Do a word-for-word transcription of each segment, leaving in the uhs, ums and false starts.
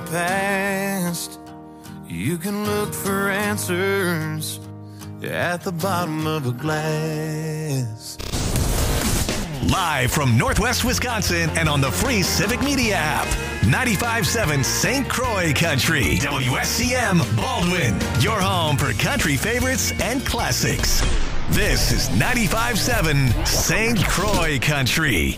past. You can look for answers at the bottom of a glass. Live from Northwest Wisconsin and on the free Civic Media app. ninety-five point seven Saint Croix Country. W S C M Baldwin. Your home for country favorites and classics. This is ninety-five point seven Saint Croix Country.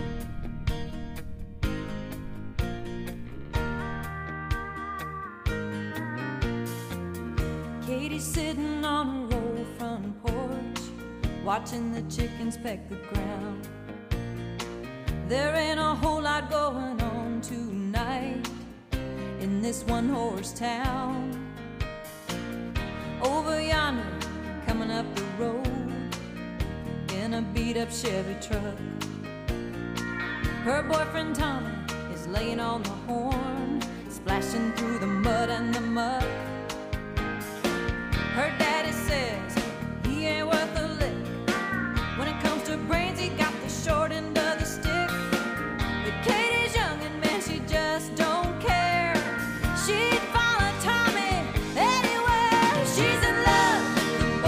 Katie's sitting on a roll front porch, watching the chickens peck the ground. There ain't a whole lot going on tonight in this one-horse town. Over yonder, coming up the road in a beat-up Chevy truck, her boyfriend Tommy is laying on the horn, splashing through the mud and the muck. Her daddy says he ain't worth a lick. When it comes to brains, he got the short end of the stick. But Katie's young and man, she just don't care. She'd follow Tommy anywhere. She's in love with the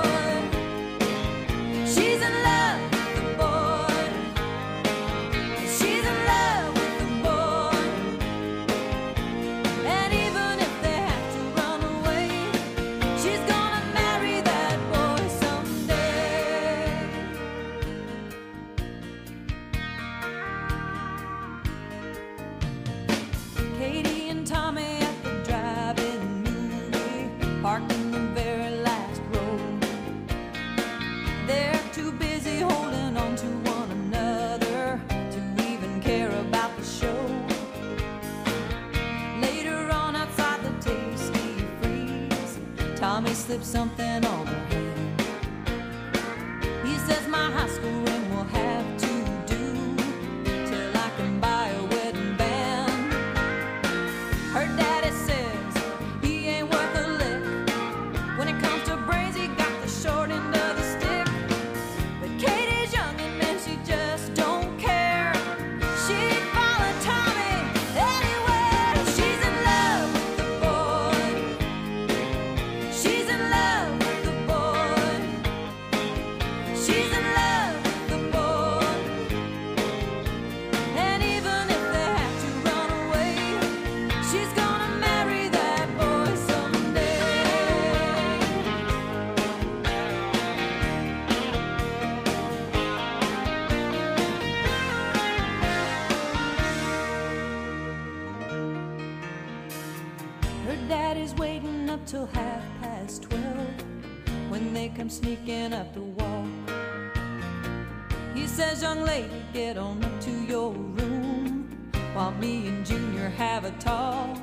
boy. She's in love with the boy. She's in love with the boy. And even if they have to run away, she's gonna marry that boy someday. Katie and Tommy at the drive-in movie, parked in the very last row. They're too busy holding on to one another to even care about the show. Later on outside the Tasty Freeze, Tommy slips something on her hand. He says my high school ring will have to do till I can buy a wedding band. Her daddy says he ain't worth a lick. When it comes to brains, he got the short end of the stick. But Katie's young and man, she just don't care. She'd follow Tommy anywhere. She's in love with the boy. She's in love with the boy. She's in love with the boy. And even if they have to run away, she's gonna marry that boy someday. Her daddy's waiting up till half past twelve when they come sneaking up the wall. He says, young lady, get on up to your room while me and Junior have a talk.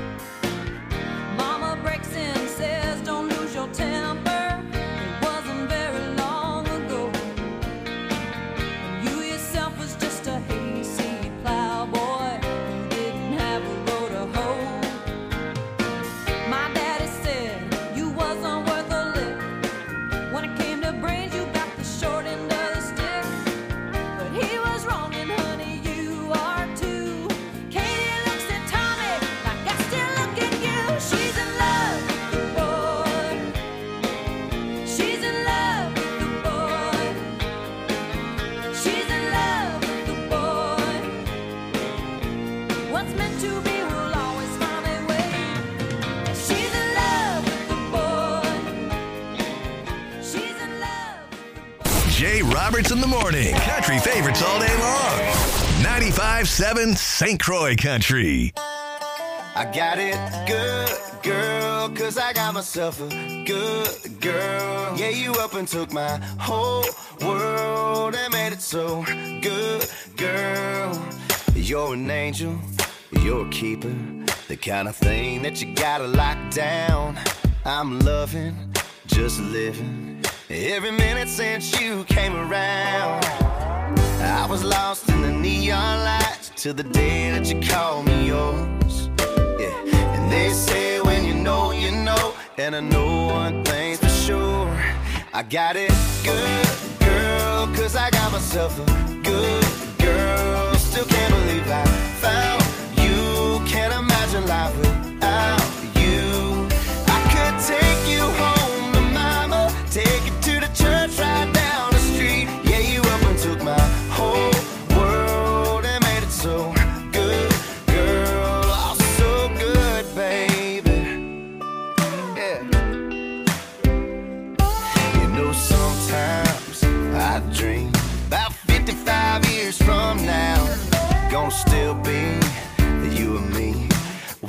Mama breaks in, says, don't lose your temper. It wasn't very long ago. And you yourself was just a hayseed plowboy who didn't have a row to hoe. My daddy said you wasn't worth a lick. When it came to brains, you got the short end of the stick. But he was wrong, and honey, you are too. Katie looks at Tommy like I still look at you. She's in love with the boy. She's in love with the boy. She's in love with the boy. What's meant to be will always find a way. She's in love with the boy. She's in love with the boy. Jay Roberts in the morning. Country favorites all day long. ninety-five point seven Saint Croix Country. I got it good, girl, cause I got myself a good girl. Yeah, you up and took my whole world and made it so good, girl. You're an angel, you're a keeper, the kind of thing that you gotta lock down. I'm loving, just living, every minute since you came around. I was lost in the neon lights till the day that you called me yours. Yeah, and they say when you know, you know, and I know one thing's for sure. I got it good, girl, cause I got myself a good girl. Still can't believe I found you. Can't imagine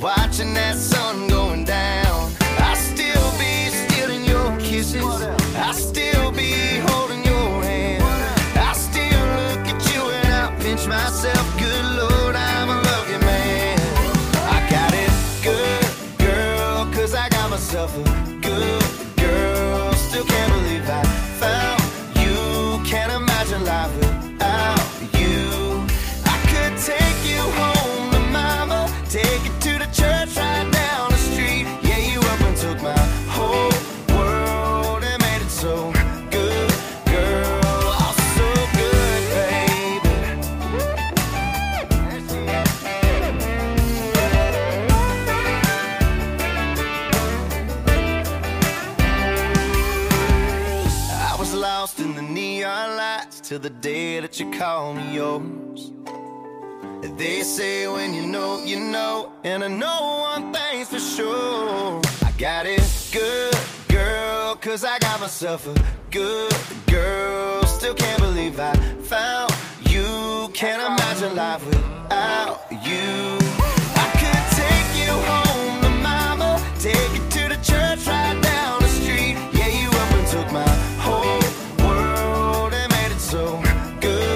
watching that sun going down. I'll still be stealing your kisses. I'll still be holding your hand. I'll still look at you and I'll pinch myself. Good Lord, I'm a lucky man. I got it good, girl, cause I got myself a good girl. Still can't believe I found you. Can't imagine life without you. I could take you home to mama, take you to the church right down the street. Yeah, you up and took my whole world and made it so good, girl. Oh, so good, baby. I was lost in the neon lights till the day that you called me yours. They say when you know, you know, and I know one thing's for sure. I got it good, girl, cause I got myself a good girl. Still can't believe I found you. Can't imagine life without you. I could take you home to mama, take you to the church right down the street. Yeah, you up and took my whole world and made it so good.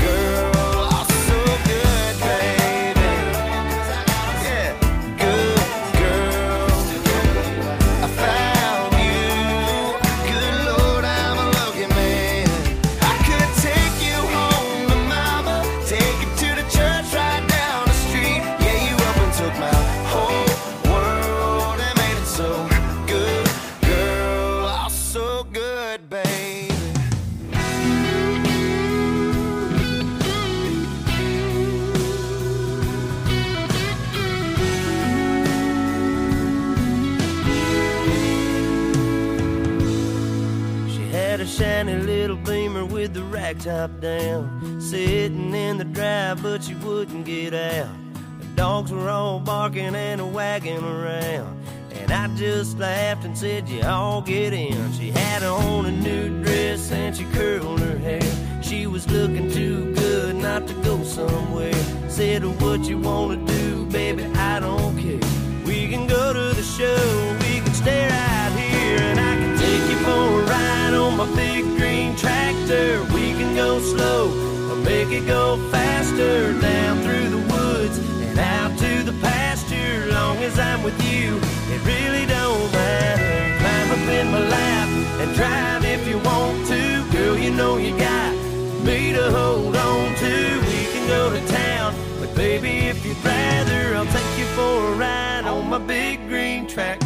Shiny little Beamer with the rag top down, sitting in the drive but she wouldn't get out. The dogs were all barking and wagging around, and I just laughed and said, you all get in. She had on a new dress and she curled her hair. She was looking too good not to go somewhere. Said, what you wanna do, baby, I don't care. We can go to the show, we can stay right here, and I can take you for a ride on my big green tractor. We can go slow or make it go faster, down through the woods and out to the pasture. Long as I'm with you, it really don't matter. Climb up in my lap and drive if you want to. Girl, you know you got me to hold on to. We can go to town, but baby, if you'd rather, I'll take you for a ride on my big green tractor.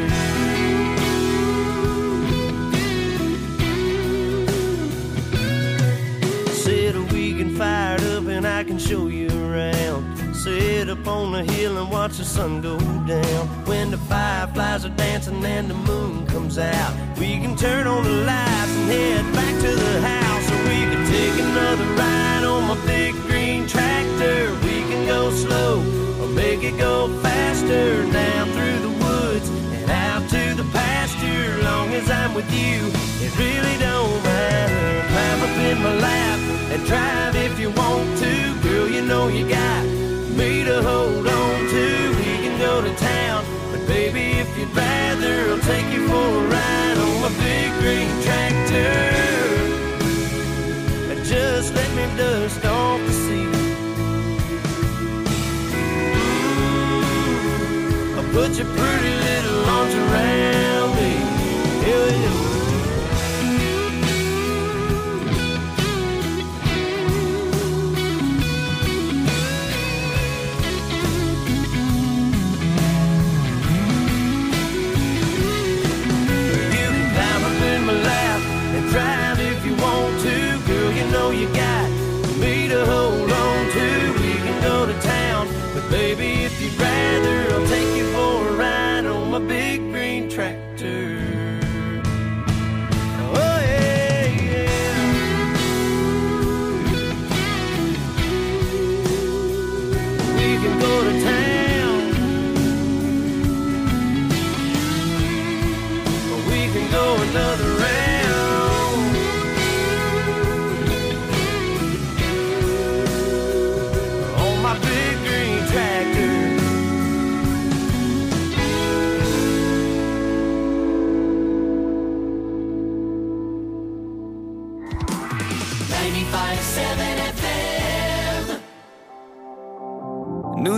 Fired up and I can show you around. Sit up on the hill and watch the sun go down. When the fireflies are dancing and the moon comes out, we can turn on the lights and head back to the house. Or we can take another ride on my big green tractor. We can go slow or make it go faster, down through the woods and out to the pasture. Long as I'm with you, it really don't matter. Climb up in my lap and drive if you want to. Girl, you know you got me to hold on to. We can go to town, but baby, if you'd rather, I'll take you for a ride on my big green tractor. Just let me dust off the seat. Ooh, I'll put your pretty little arms around me. Yeah, yeah. Drive if you want to, girl, you know you got me to hold on to. We can go to town, but baby, if you'd rather, I'll take you for a ride on my big green tractor.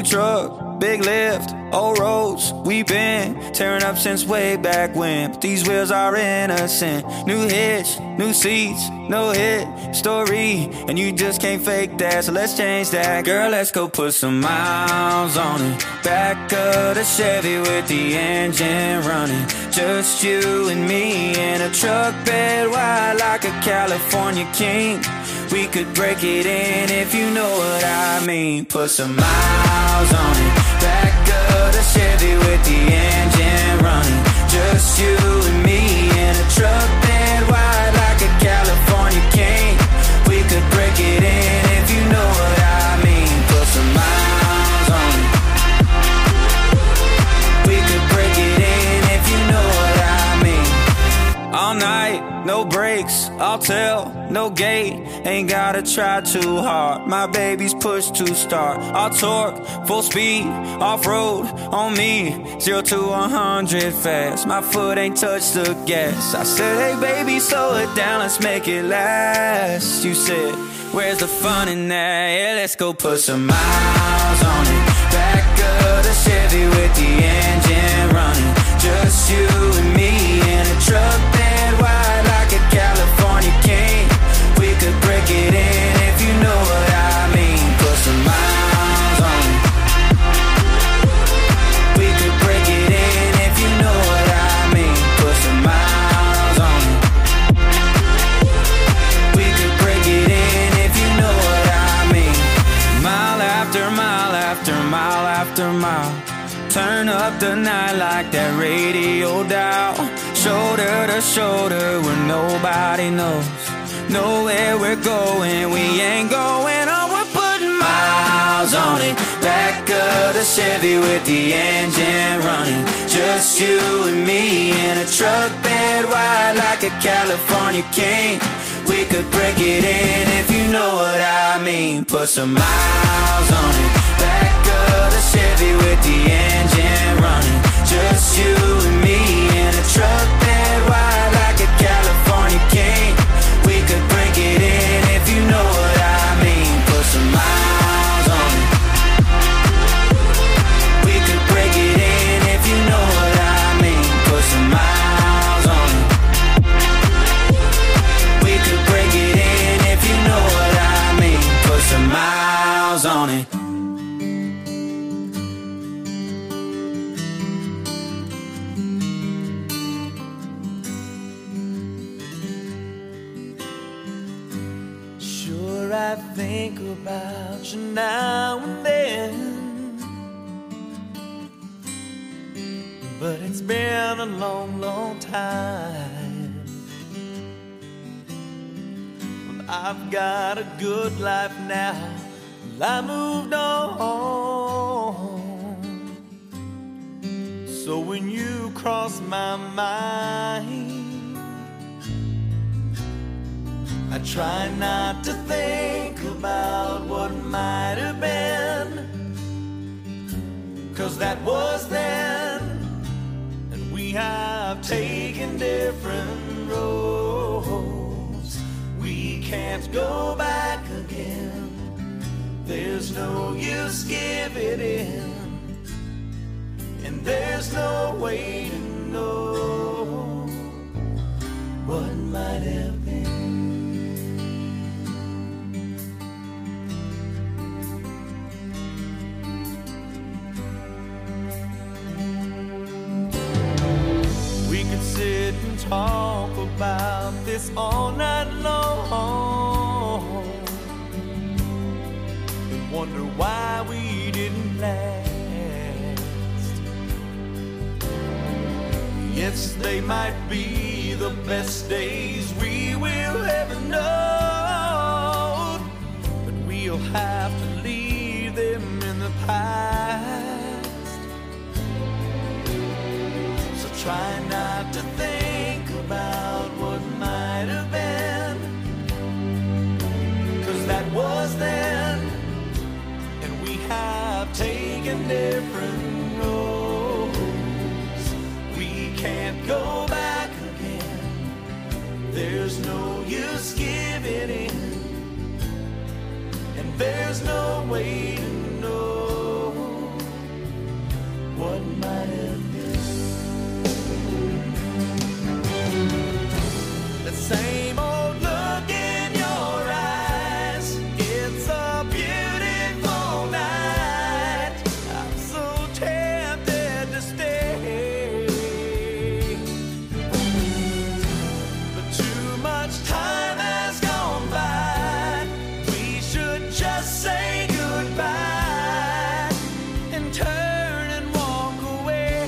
New truck, big lift, old roads, we been tearing up since way back when. But these wheels are innocent. New hitch, new seats, no hit story, and you just can't fake that, so let's change that. Girl, let's go put some miles on it. Back of the Chevy with the engine running. Just you and me in a truck bed wide like a California king. We could break it in if you know what I mean. Put some miles on it. Back of the Chevy with the engine running. Just you and me in a truck bed wide like a California king. We could break it in if you know what I mean. Put some miles on it. We could break it in if you know what I mean. All night, no brakes, I'll tell, no gate. Ain't gotta try too hard, my baby's push to start. I'll torque, full speed, off-road on me. Zero to one hundred fast, my foot ain't touched the gas. I said, hey baby, slow it down, let's make it last. You said, where's the fun in that? Yeah, let's go put some miles on it. Back of the Chevy with the engine running. Just you and me in a truck bed wide like a California king. We could break it in if you know what I mean. Put some miles on it. We could break it in if you know what I mean. Put some miles on it. We could break it in if you know what I mean. Mile after mile after mile after mile. Turn up the night like that radio dial. Shoulder to shoulder where nobody knows. Know where we're going, we ain't going on. We're putting miles on it. Back of the Chevy with the engine running. Just you and me in a truck bed wide like a California king. We could break it in if you know what I mean. Put some miles on it. Back of the Chevy with the engine running. Just you and me in a truck bed wide like a California king. We could break it in if you know what I mean. Put some miles on it. We could break it in if you know what I mean. Put some miles on it. We could break it in if you know what I mean. Put some miles on it. I think about you now and then, but it's been a long, long time. Well, I've got a good life now, well, I moved on. So when you cross my mind, I try not to think about what might have been, 'cause that was then, and we have taken different roads. We can't go back again. There's no use giving in, and there's no way to know what might have been. Sit and talk about this all night long, and wonder why we didn't last. Yes, they might be the best days we will ever know, but we'll have to leave them in the past. So try not to think about what might have been, 'cause that was then, and we have taken different roads. We can't go back again. There's no use giving in, and there's no way to know what might have been. The same old look in your eyes. It's a beautiful night. I'm so tempted to stay, but too much time has gone by. We should just say goodbye and turn and walk away.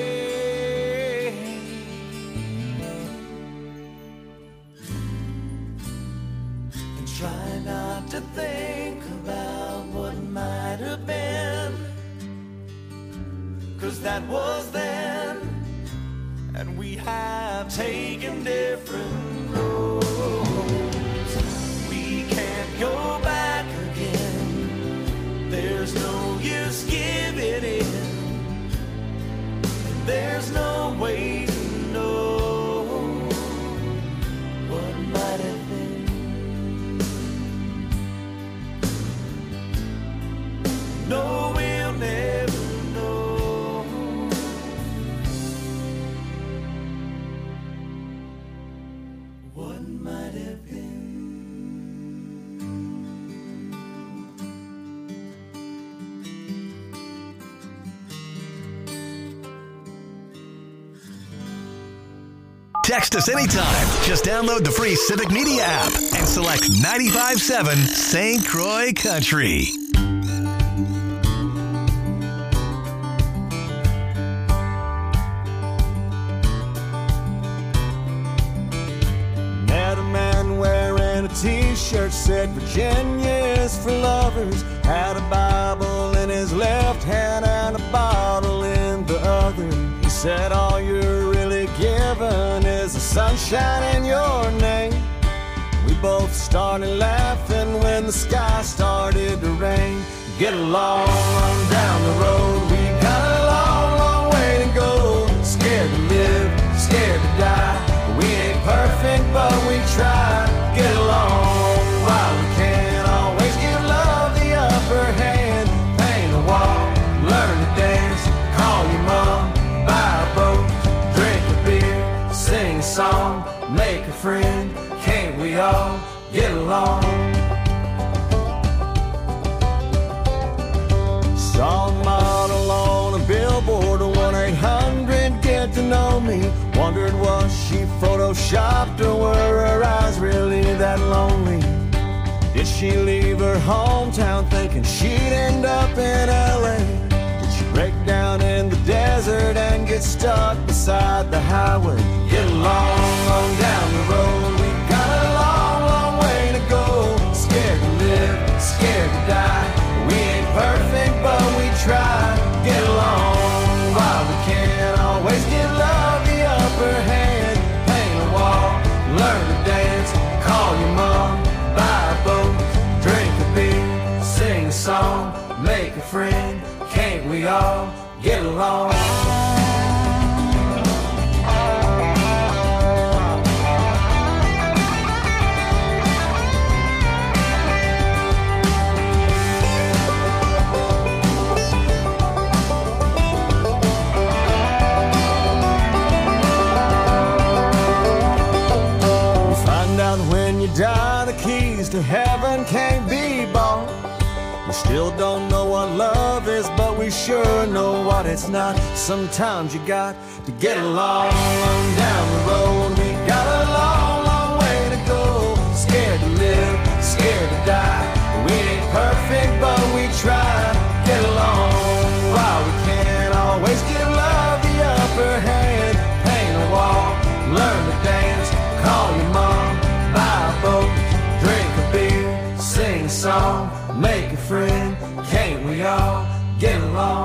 And try not to think about what might have been, 'cause that was then, and we have taken different roads. We can't go back again. There's no use giving in. There's no way to know what might have been. No, we'll never know what might have been. Text us anytime. Just download the free Civic Media app and select ninety-five point seven Saint Croix Country. Met a man wearing a t-shirt said Virginia is for lovers. Had a Bible in his left hand and a bottle in the other. He said all you're really given is the sunshine in your name. We both started laughing when the sky started to rain. Get along on down the road. We got a long, long way to go. Scared to live, scared to die. We ain't perfect, but we try. Get along while we can. Always give love the upper hand. Paint a wall, learn to dance. Call your mom, buy a boat, drink a beer, sing a song, make a friend. Can't we all get along? Saw a model on a billboard, one eight hundred get to know me. Wondered was she photoshopped or were her eyes really that lonely? Did she leave her hometown thinking she'd end up in L A? Did she break down in the desert and get stuck beside the highway? Get along on down the road. We got a long, long way to go. Scared to live, scared to die. We ain't perfect, but we try. Get along while we can. Always give love the upper hand. Paint a wall, learn to dance. Call your mom, buy a boat, drink a beer, sing a song, make a friend. Can't we all get along? When you die, the keys to heaven can't be bought. We still don't know what love is, but we sure know what it's not. Sometimes you got to get along down the road. We got a long, long way to go. Scared to live, scared to die. We ain't perfect, but we try. Get along while we can. Always give love the upper hand. Paint a wall, learn to dance. Call your mom, buy a boat, drink a beer, sing a song, make a friend. Can't we all get along?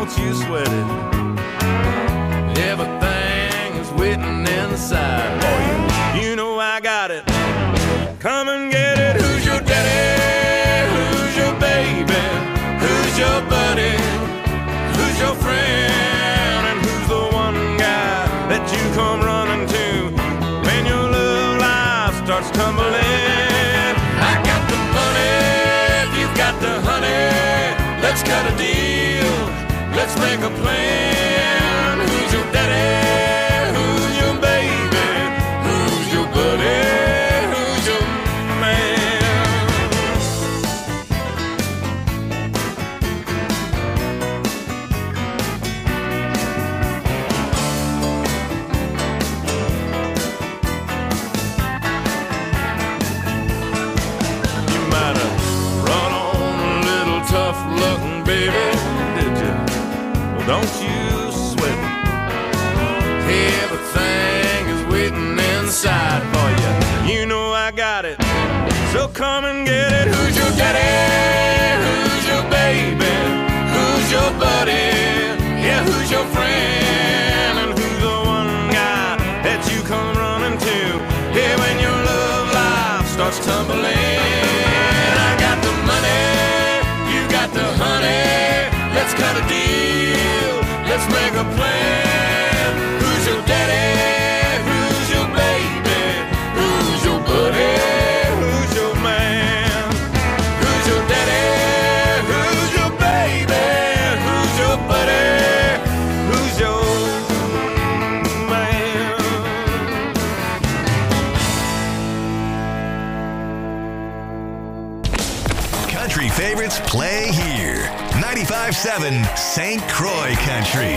don't you sweat it. Everything is waiting inside for you. You know I got it. Come and get it. Who's your daddy? Who's your baby? Who's your buddy? Who's your friend? And who's the one guy that you come running to when your love life starts tumbling? I got the money, if you've got the honey. Let's cut a deal, let's make a plan. Who's your daddy? Who's your baby? Who's your buddy? Don't you sweat it. Everything is waiting inside for you. You know I got it. So come and get it. Who's your daddy? Who's your baby? Who's your buddy? Yeah, who's your friend? And who's the one guy that you come running to? Yeah, when your love life starts tumbling. I got the money, you got the honey. Let's cut a deal, let's make a plan. Who's your daddy? Who's your baby? Who's your buddy? Who's your man? Who's your daddy? Who's your baby? Who's your buddy? Who's your man? Country favorites play here. ninety-five seven Saint Croix Country.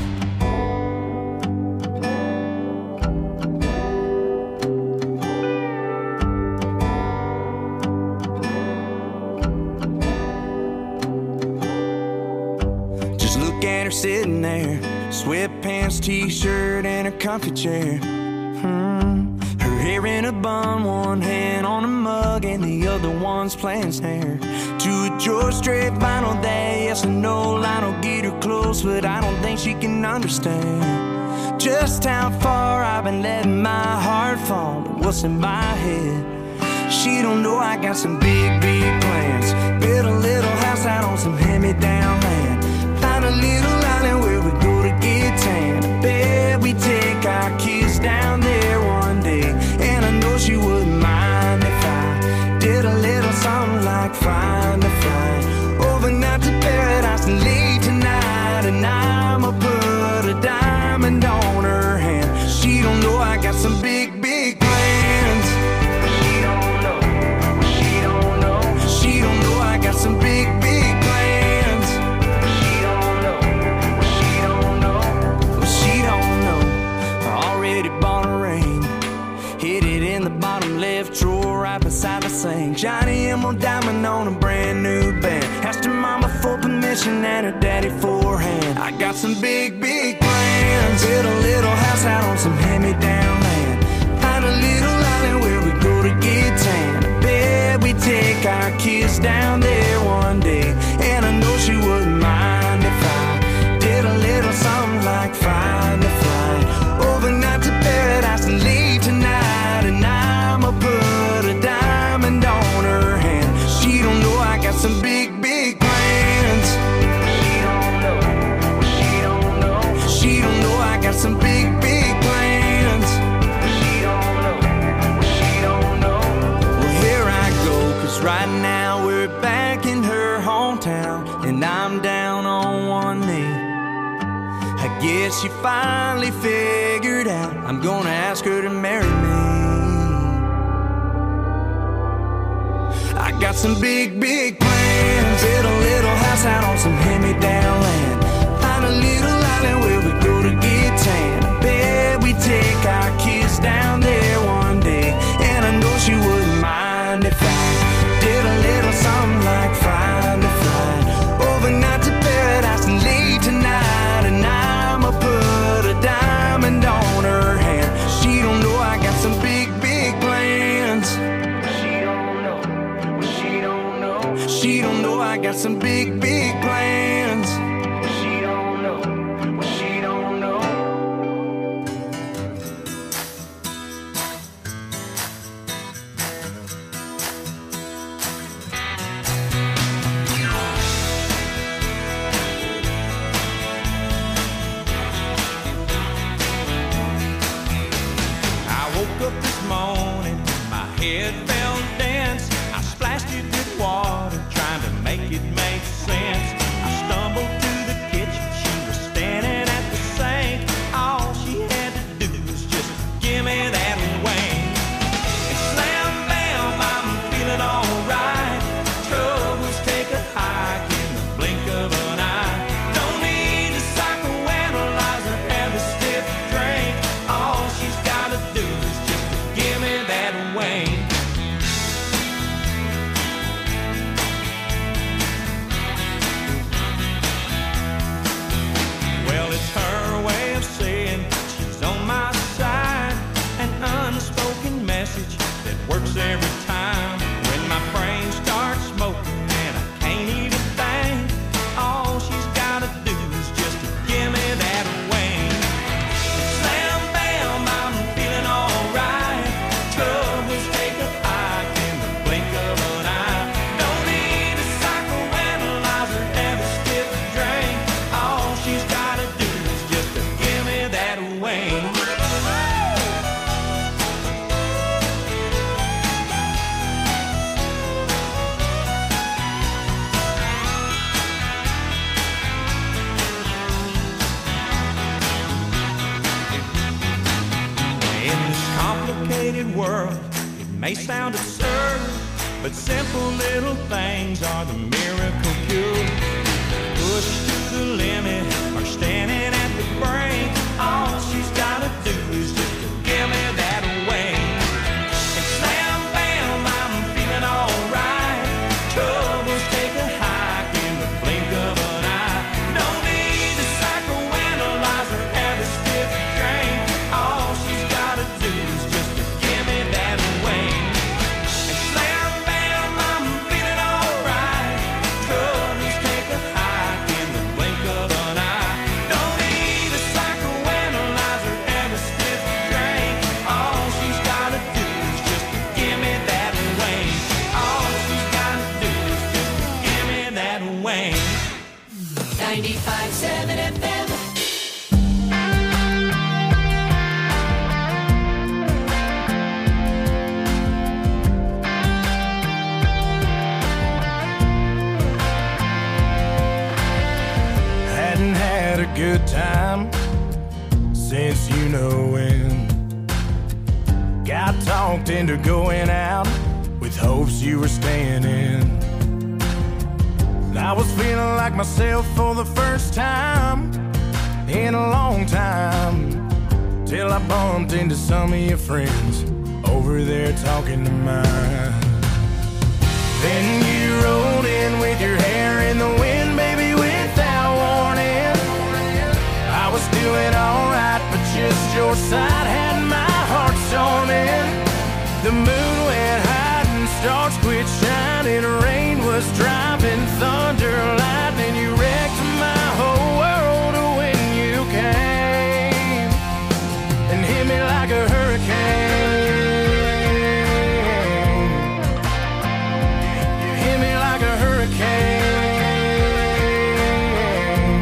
Just look at her sitting there, sweatpants, t-shirt, and a comfy chair. Hmm. Her hair in a bun, one hand on a mug, and the other one's playing snare. To a George Strait vinyl that yes and no line will get her close, but I don't think she can understand just how far I've been letting my heart fall and what's in my head. She don't know I got some big, big plans. Build a little house out on some hand-me-down land. Find a little island where we go to get tan. I bet we take our kids down there one day, and I know she wouldn't mind if I did a little something like find a flight overnight to paradise and leave tonight. And I'ma put a diamond on her hand. She don't know I got some big, big plans. She don't know, she don't know, she don't know I got some big, big plans. She don't know, she don't know, she don't know. I already bought a ring, hid it in the bottom left drawer right beside the sink. Johnny Emerald diamond on a brand new band. Asked her mama for permission and her daddy for a hand. I got some big, big plans. Build a little house out on some hand-me-down land. Find a little island where we go to get tan. I bet we take our kids down there one day, and I know she wouldn't mind if I did a little something like find a flight overnight to paradise and leave tonight. And I'ma put a diamond on her hand. She don't know I got some big, big plans. She don't know, she don't know, she don't know I got some big, big plans. She don't know, she don't know. Well, here I go, cause right now we're back in her hometown, and I'm down on one knee. I guess she finally figured out I'm gonna ask her to marry me. I got some big, big plans. Build a little house out on some hand-me-down land. Find a little island where we go to get tan. I bet we take our kids down there one day, and I know she wouldn't mind if I did a little something like find a flight overnight to paradise and leave tonight. And I'ma put a diamond on her hand. She don't know I got some big, big plans. She don't know, she don't know, she don't know I got some big, big plans. She don't may sound absurd, but simple little things are the miracle cure. Pushed to the limit or standing at the brink, all she's gotta do is just to give me that wing. And slam, bam, I'm feeling alright. Troubles take a hike in the blink of an eye. No need to psychoanalyze or have a stiff drink. All she's gotta do is just to give me that wing. And slam, bam, I'm feeling alright. Troubles take a hike in the blink of an eye. No need to psychoanalyze or have a stiff drink. All she's gotta do is just to give me that wing. All she's gotta do is just to give me that wing. ninety-five seven F M. Hadn't had a good time since you know when. Got talked into going out with hopes you were staying in. I was feeling like myself for the first time in a long time, till I bumped into some of your friends over there talking to mine. Then you rolled in with your hair in the wind, baby, without warning. I was doing alright, but just your side had my heart storming. The moon went high and stars quit shining. Rain was driving, thunder, lightning. You wrecked my whole world when you came and hit me like a hurricane. You hit me like a hurricane.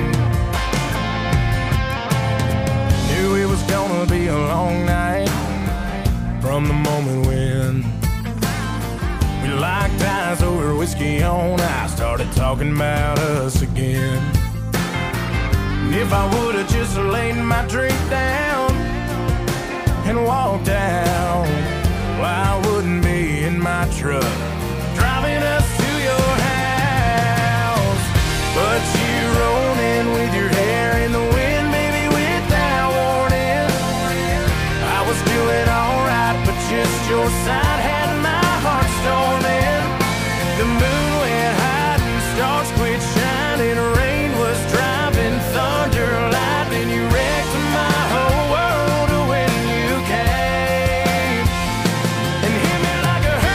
Knew it was gonna be a long night from the moment when we locked eyes over whiskey on ice, started talking about us again. And if I would've just laid my drink down and walked out, well, I wouldn't be in my truck driving us to your house. But you rolled in with your hair in the wind, baby, without warning. I was doing alright, but just your side had my heart storming. The moon went high and stars quit shining. Rain was driving, thunder, lightning. You wrecked my whole world when you came and hit me like a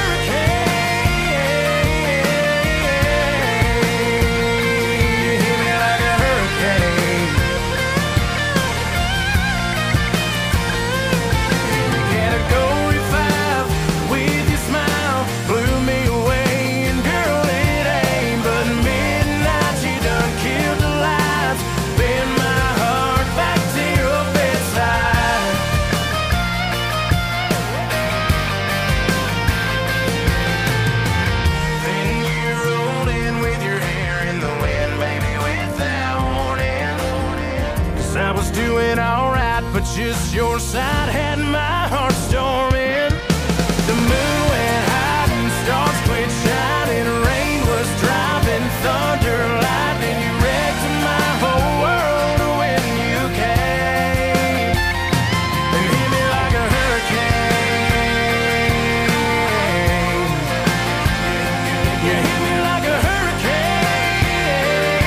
hurricane. You hit me like a hurricane. Category five with your smile blew me away. And girl, it ain't but midnight. You done killed the lights, bend my heart back to your bedside. Then you rolled in with your hair in the wind, baby, without warning. 'Cause I was doing alright, but just your side had my heart storming. The moon went high and stars quit shining. Rain was driving, thunder, lightning. You wrecked my whole world when you came and hit me like a hurricane. You hit me like a hurricane.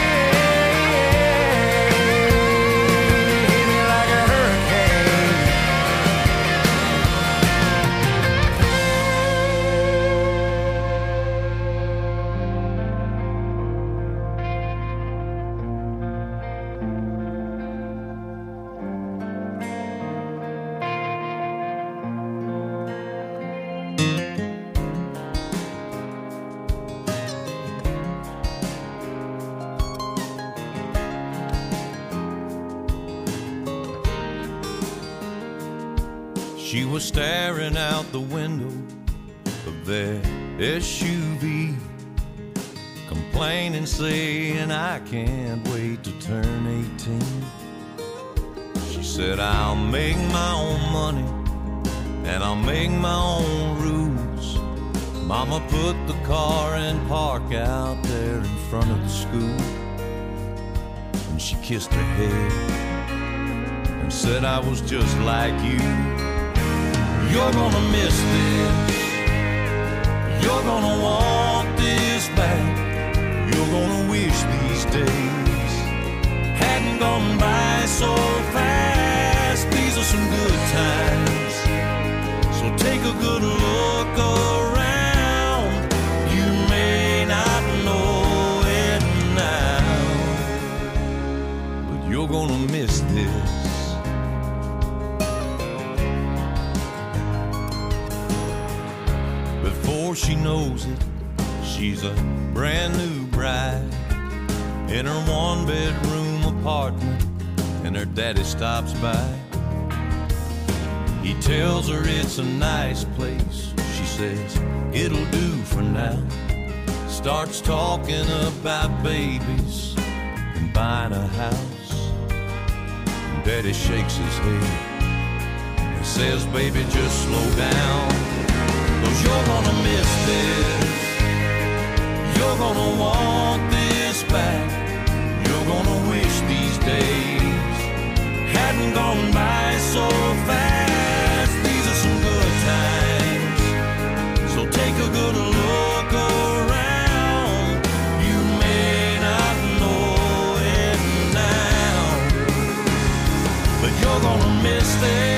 You hit me like a hurricane. She was staring out the window of that S U V, complaining, saying, I can't wait to turn eighteen. She said, I'll make my own money and I'll make my own rules. Mama put the car in park out there in front of the school, and she kissed her head and said I was just like you. You're gonna miss this, you're gonna want this back, you're gonna wish these days hadn't gone by so fast. These are some good times, so take a good look around. You may not know it now, but you're gonna miss this. Before she knows it, she's a brand new bride in her one-bedroom apartment, and her daddy stops by. He tells her it's a nice place. She says, it'll do for now. Starts talking about babies and buying a house. And Daddy shakes his head and says, baby, just slow down, 'cause you're gonna miss this. You're gonna want this back. You're gonna wish these days hadn't gone by so fast. These are some good times, so take a good look around. You may not know it now, but you're gonna miss this.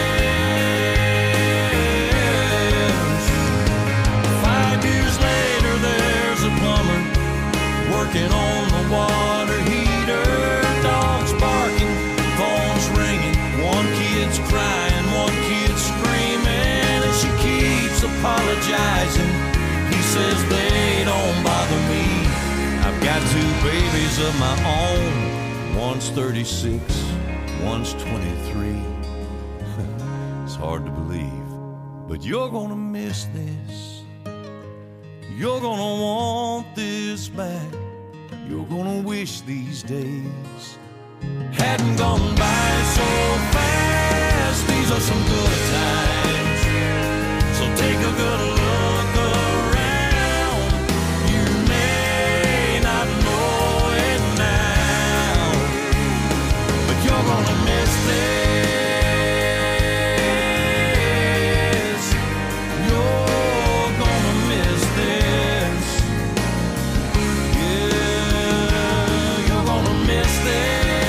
Five years later, there's a plumber working on the water heater. Dogs barking, phones ringing, one kid's crying, one kid's screaming, and she keeps apologizing. He says they don't bother me. I've got two babies of my own. One's thirty-six, one's twenty-three. It's hard to believe, but you're gonna miss this. You're gonna want this back. You're gonna wish these days hadn't gone by so fast. These are some good times, so take a good look around. You may not know it now, but you're gonna miss this. You're gonna miss this. Yeah, you're gonna miss this.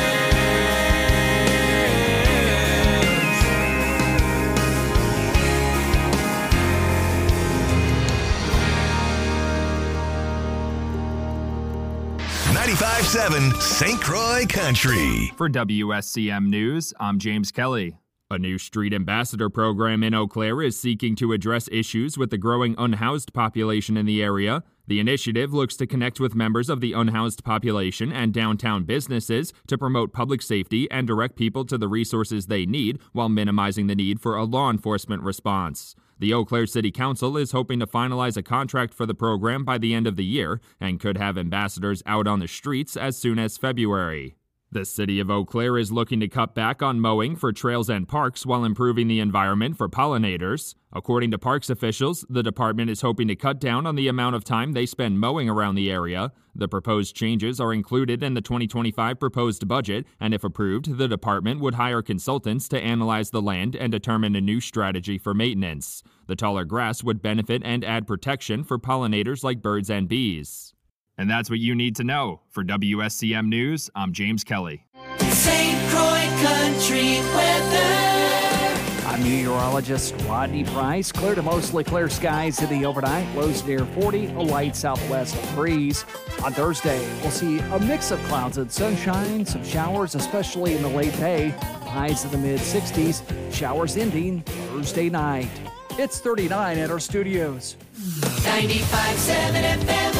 ninety-five seven Saint Croix Country. For W S C M News, I'm James Kelly. A new street ambassador program in Eau Claire is seeking to address issues with the growing unhoused population in the area. The initiative looks to connect with members of the unhoused population and downtown businesses to promote public safety and direct people to the resources they need while minimizing the need for a law enforcement response. The Eau Claire City Council is hoping to finalize a contract for the program by the end of the year and could have ambassadors out on the streets as soon as February. The city of Eau Claire is looking to cut back on mowing for trails and parks while improving the environment for pollinators. According to parks officials, the department is hoping to cut down on the amount of time they spend mowing around the area. The proposed changes are included in the twenty twenty-five proposed budget, and if approved, the department would hire consultants to analyze the land and determine a new strategy for maintenance. The taller grass would benefit and add protection for pollinators like birds and bees. And that's what you need to know. For W S C M News, I'm James Kelly. Saint Croix Country weather. I'm meteorologist Rodney Price. Clear to mostly clear skies in the overnight. Lows near forty, a light southwest breeze. On Thursday, we'll see a mix of clouds and sunshine, some showers, especially in the late day. Highs in the mid sixties. Showers ending Thursday night. It's thirty-nine at our studios. ninety-five point seven F M.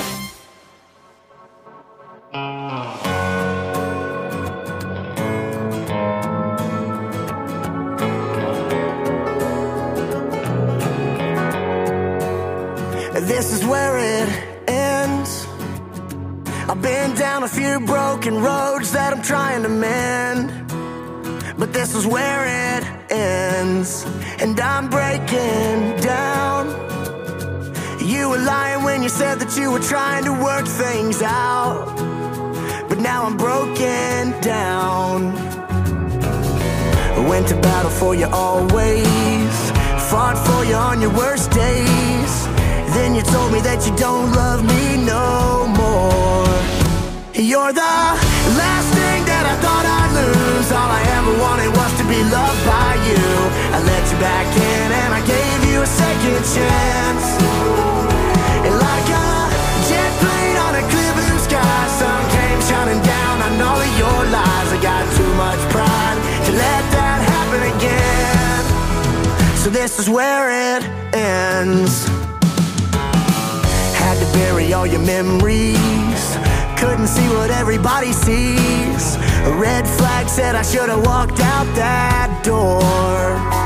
This is where it ends. I've been down a few broken roads that I'm trying to mend, but this is where it ends, and I'm breaking down. You were lying when you said that you were trying to work things out, but now I'm broken down. Went to battle for you always, fought for you on your worst days. Then you told me that you don't love me no more. You're the last thing that I thought I'd lose. All I ever wanted was to be loved by you. I let you back in and I gave you a second chance. And like a jet plane on a clear blue sky, sun came shining down on all of your lies. I got too much pride to let that happen again. So this is where it ends. Had to bury all your memories, couldn't see what everybody sees. A red flag said I should have walked out that door.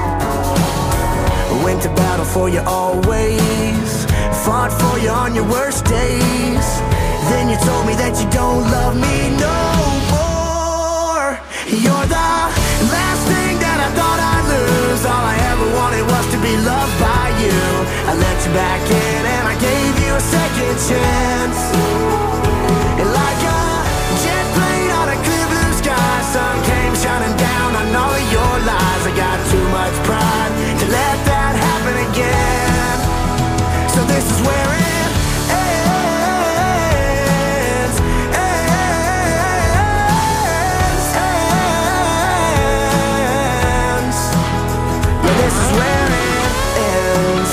Went to battle for you always, fought for you on your worst days. Then you told me that you don't love me no more. You're the last thing that I thought I'd lose. All I ever wanted was to be loved by you. I let you back in and I gave you a second chance. And like a jet plane on a clear blue sky, sun came shining down on all of your lies. I got too much pride to let that happen again. So this is where it ends, ends, ends. Yeah, this is where it ends.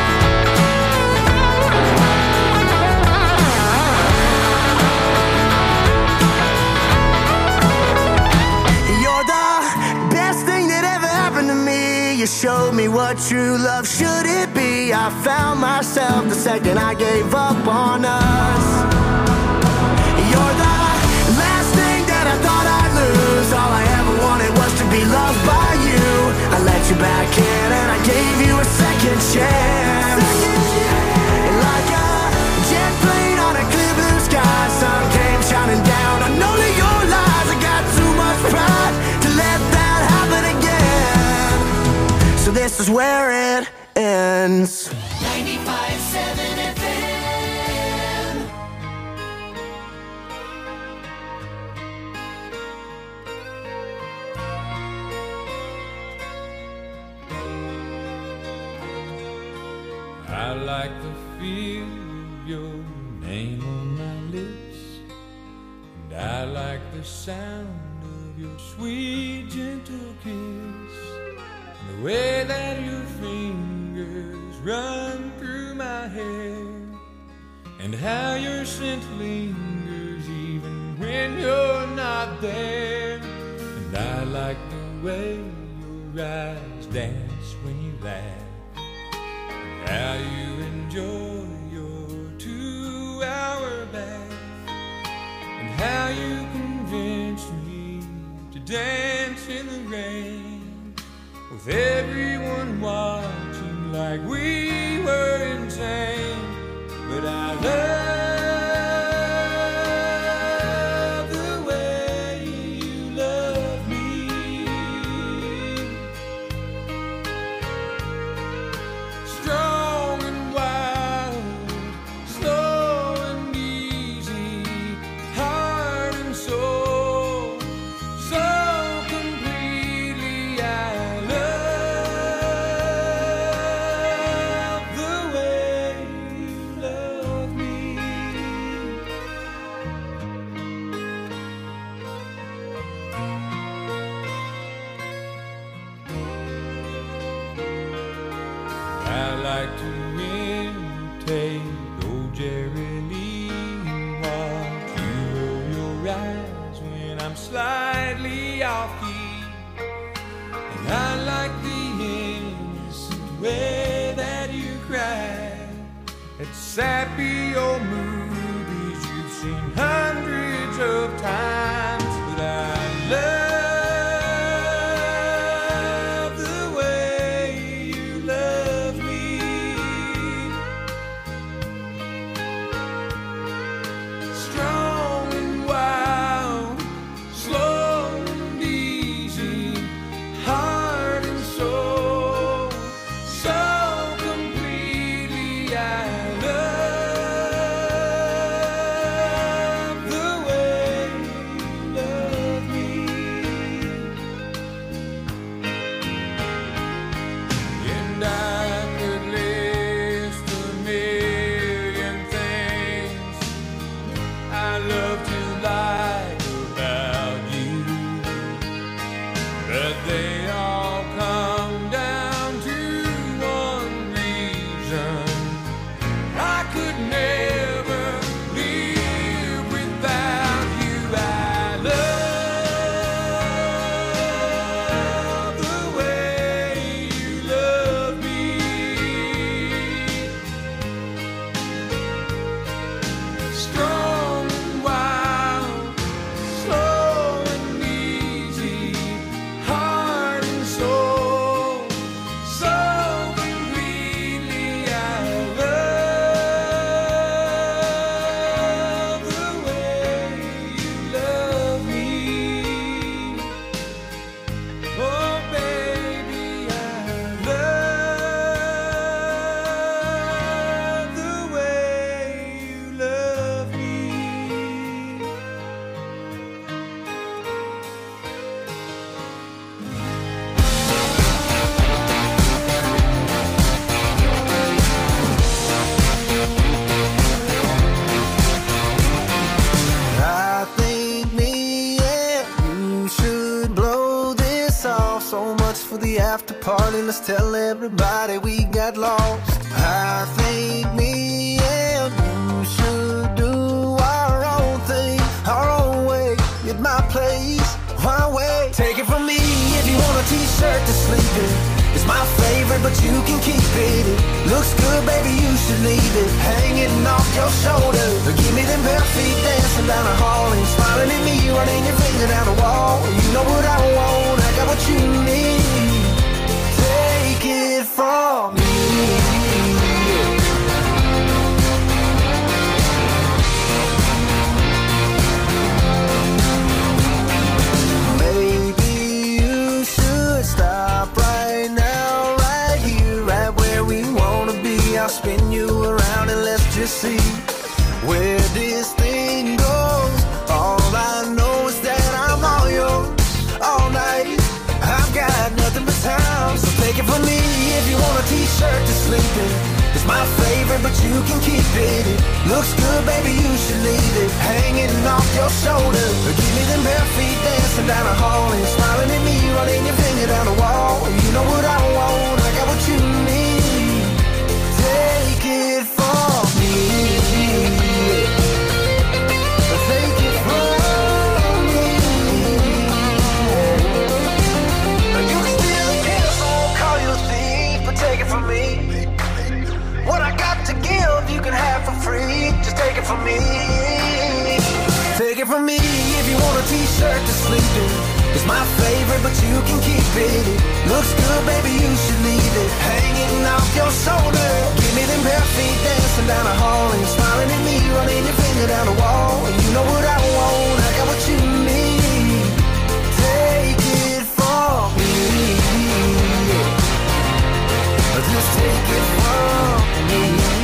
You showed me what true love should it be. I found myself the second I gave up on us. You're the last thing that I thought I'd lose. All I ever wanted was to be loved by you. I let you back in and I gave you a second chance. And like a jet plane on a clear blue sky, sun came shining down on all of your lies. I got too much pride to let that happen again. So this is where it ends. ninety-five seven F M. I like the feel of your name on my lips, and I like the sound of your sweet gentle kiss. The way that your fingers run through my hair, and how your scent lingers even when you're not there. And I like the way your eyes dance when you laugh, and how you enjoy your two-hour bath, and how you convince me to dance in the rain, with everyone watching like we were insane. But I love the way you love me. Strong and wild, slow and easy, heart and soul, so completely I like to imitate old Jerry Lee and watch you roll your eyes when I'm slightly off key. And I like the innocent way that you cry at sappy old movies you've seen hundreds of times. But I love I party, let's tell everybody we got lost. I think me and you should do our own thing, our own way, at my place, my way. Take it from me, if you want a t-shirt to sleep in, it's my favorite, but you can keep it. It looks good, baby, you should leave it hanging off your shoulder. Give me them bare feet dancing down the hall and smiling at me, running your finger down the wall. You know what I want, I got what you need. Take it from me. Maybe you should stop right now, right here, right where we wanna be. I'll spin you around and let's just see where this thing goes. All I know is that I'm all yours all night. I've got nothing but time, so take it from me. If you want a t-shirt to sleep in, it's my favorite, but you can keep it. It looks good, baby, you should leave it hanging off your shoulder. Give me them bare feet dancing down the hall and smiling at me, running your finger down the wall. You know what I want, I got what you need. Take it from me. Take it from me. You can still kill, so I won't call you a thief, but take it from me. What I got to give, you can have for free. Just take it from me. Take it from me. If you want a t-shirt to sleep in, it's my favorite, but you can keep it. It looks good, baby, you should leave it hanging off your shoulder. Give me them bare feet dancing down the hall and smiling at me, running your finger down the wall. You know what I want, I got what you need. Take it from me. Just take it from me.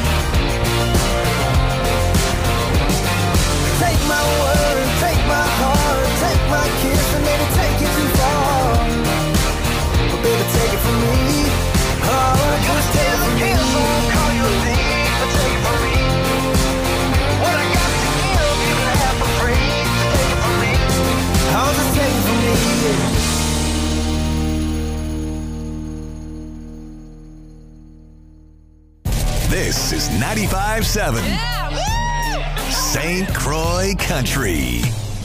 Take my word, take my heart, take my kiss, and maybe take it too far. But baby, take it from me. Oh, just take it from me. So I won't call you a thief, but take it from me. What I got to give, you can have for free. Just take it from me. Oh, just take it from me. This is ninety-five seven Saint Croix Country.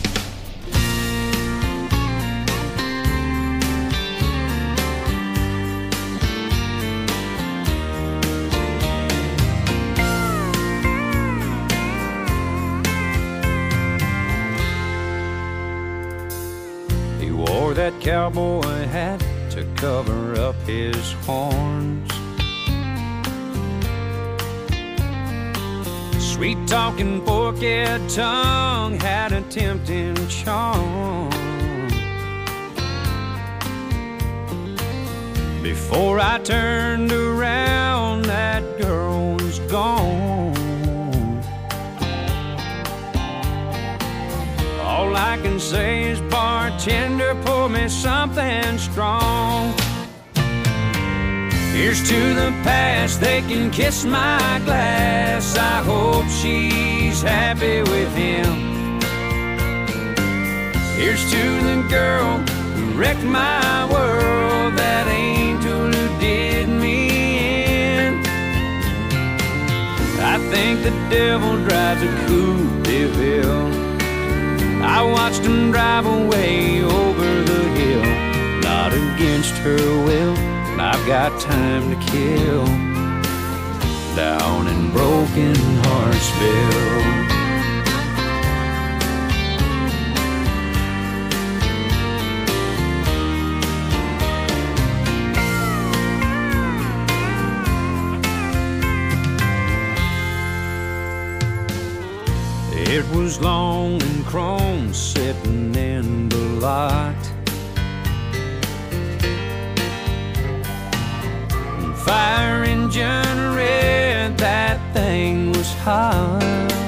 He wore that cowboy hat to cover up his horns. Sweet-talking, forked tongue had a tempting charm. Before I turned around, that girl was gone. All I can say is, bartender, pour me something strong. Here's to the past, they can kiss my glass. I hope she's happy with him. Here's to the girl who wrecked my world, that angel who did me in. I think the devil drives a Coupe de Ville. I watched him drive away over the hill, not against her will. I've got time to kill down in Broken Heartsville. It was long and chrome sitting in the lot. Fire engine red, that thing was hot.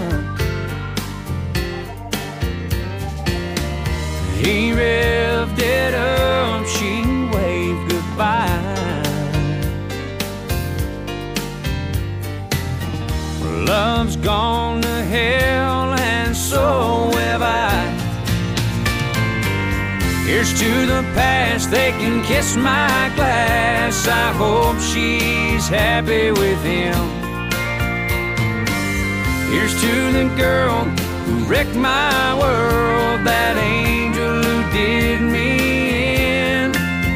He revved it up, she waved goodbye. Love's gone to hell and so have I. Here's to the past, they can kiss my glass. I hope she's happy with him. Here's to the girl who wrecked my world, that angel who did me in.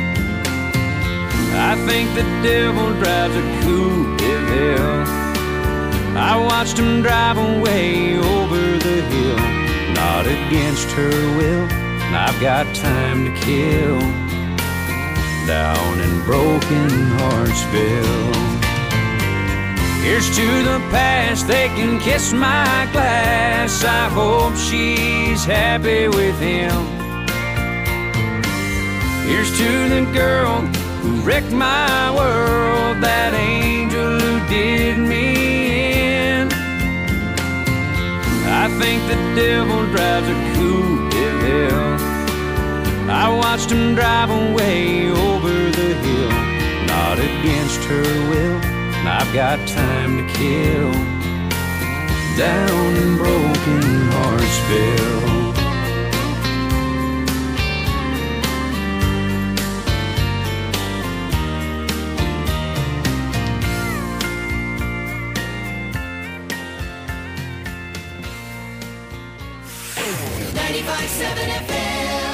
I think the devil drives a coupe de ville. I watched him drive away over the hill, not against her will. I've got time to kill down in Broken Heartsville. Here's to the past, they can kiss my glass. I hope she's happy with him. Here's to the girl who wrecked my world, that angel who did me in. I think the devil drives a coupe de ville. I watched him drive away over the hill, not against her will. I've got time to kill down in Broken Heartsville. ninety-five seven F M.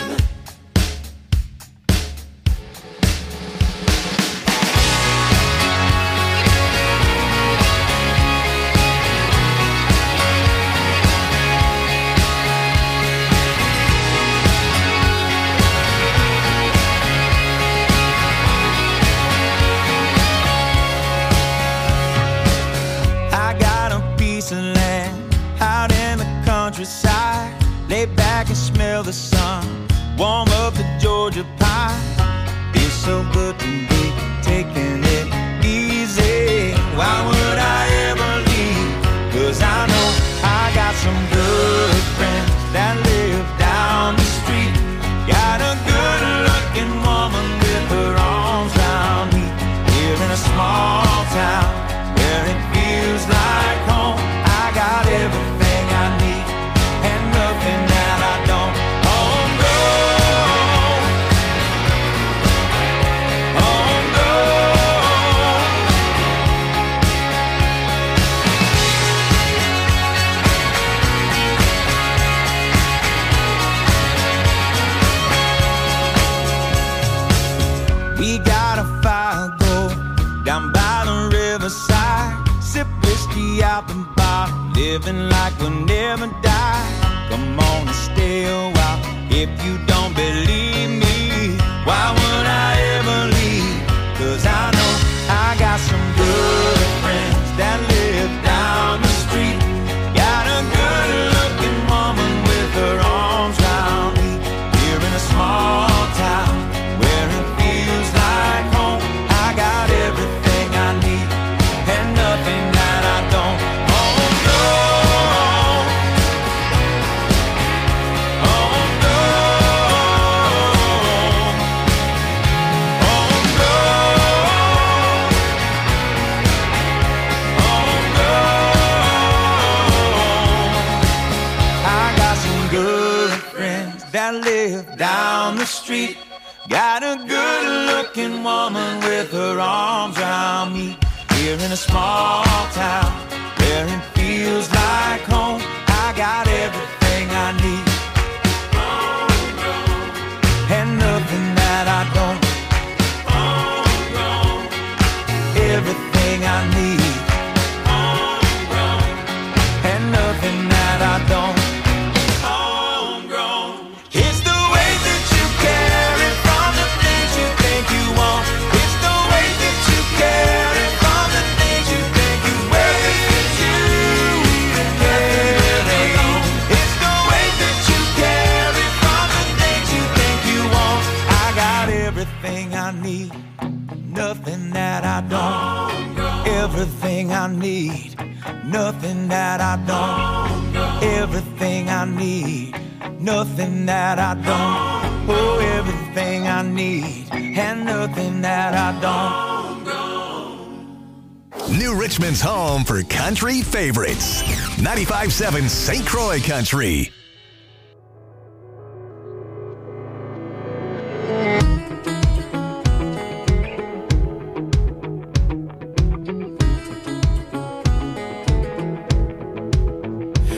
I got a piece of land out in the countryside. Lay back and smell the sun, warm up the Georgia pie. Feels so good to be taking it easy. Why would I ever leave? Cause I know I got some good friends that live down the street. Got a good looking woman with her arms around me. Here in a small town where it feels like home. I got everything I need and nothing that I don't. Home grown, home grown. We got a fire go down by the riverside. Sip whiskey out the bar, living like we'll never die. Come on and stay a while if you don't believe me. Why would I ever leave? Cause I know I got some good friends that live down the street. Got a good looking woman with her arms around me. Here in a small town where it feels like home. I got everything I need and nothing that I don't. Home grown, home grown, home grown, home grown. I got some good friends that live down the street. Got a good looking woman with her arms around me. Here in a small town where it feels like home. I got everything I need and nothing that I don't. Everything I need and nothing that I don't. It's the way that you carry from the things you think you want. It's the way that you carry from the things you think you wear. It's you that carry on. It's the way that you carry from the things you think you want. I got everything I need, nothing that I don't. Everything I need, nothing that I don't. Everything I need, nothing that I don't. Oh, everything I need and nothing that I don't. New Richmond's home for country favorites. ninety-five seven Saint Croix Country.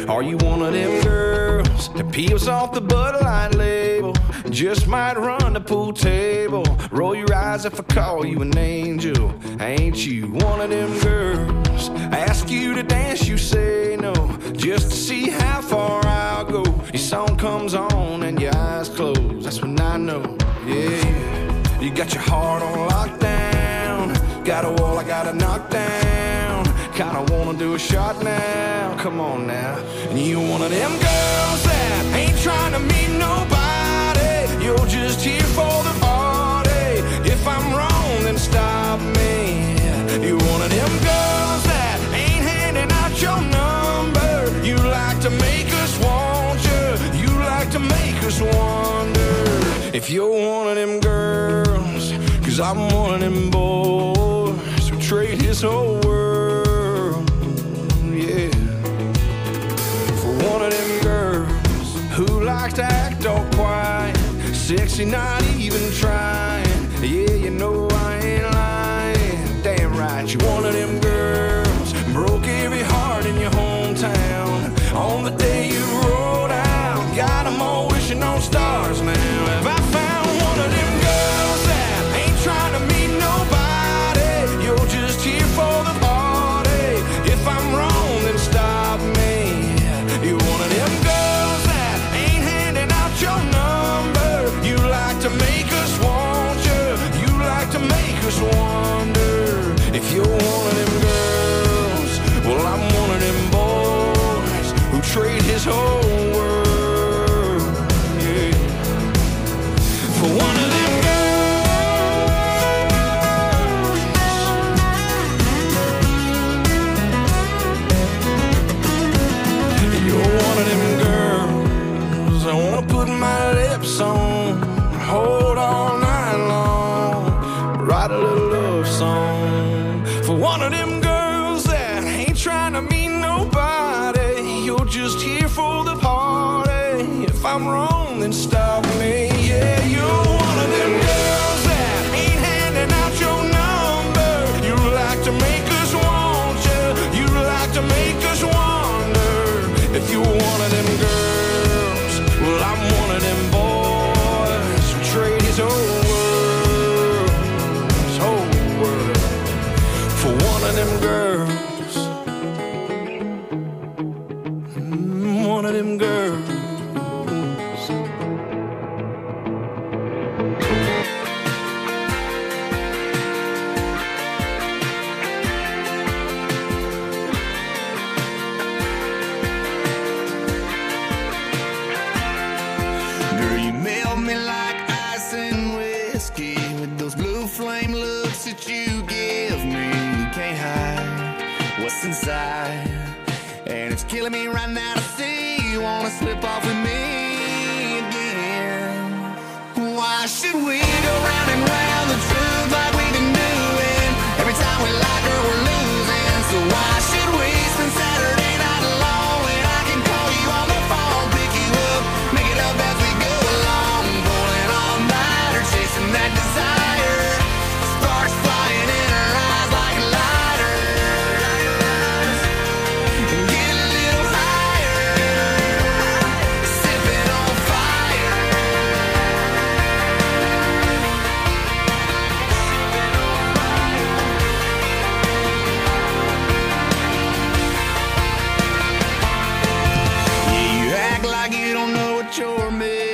Are you one of them girls that peels off the Bud Light label? Just might run the pool table. Roll your eyes if I call you an angel. Ain't you one of them girls? Ask you to dance, you say no, just to see how far I'll go. Your song comes on and your eyes close. That's when I know, yeah. You got your heart on lockdown. Got a wall I gotta knock down. Kinda wanna do a shot now. Come on now. And you one of them girls that ain't trying to meet nobody. You're just here for the party. If I'm wrong, then stop me. You're one of them girls that ain't handing out your number. You like to make us want you. You like to make us wonder if you're one of them girls. Cause I'm one of them boys who trade his whole world, yeah, for one of them girls who likes to act all quiet, sexy, not even trying. Yeah, you know I ain't lying. Damn right, you one of them girls broke every heart in your hometown on the day you rolled out. Got them all wishing on stars now. Have I found one of them girls that ain't trying to meet nobody? You're just here for the party. If I'm wrong, then stop me. You're one of them girls that ain't handing out your number. You like to make us want you. You like to make us wonder if you're one of them girls. Well, I'm one of them boys who trade his whole world, yeah, for one of them girls. You're one of them girls I wanna put my lips on, hold all night long, write a little love song for one of them girls that ain't trying to meet nobody. You're just here for the party. If I'm wrong, then stop me. Yeah, you're one of them girls that ain't handing out your number. You like to make us want you. You like to make us wonder if you're one of them girls. Well, I'm one of them boys who trade his whole world, his whole world, for one of them girls. Mm, one of them girls. Girl, you melt me like ice and whiskey with those blue flame looks that you give me. You can't hide what's inside, and it's killing me right now to see you wanna slip off with me again. Why should we go round and round the truth like we've been doing? Every time we like her, we're losing. So why should we spend Saturday night alone when I can call you on the phone, pick you up, make it up as we go along, pulling all nighter, chasing that desire, sparks flying in her eyes like lighters, and get a little higher, sipping on fire. Yeah, you act like you don't know what you're missing.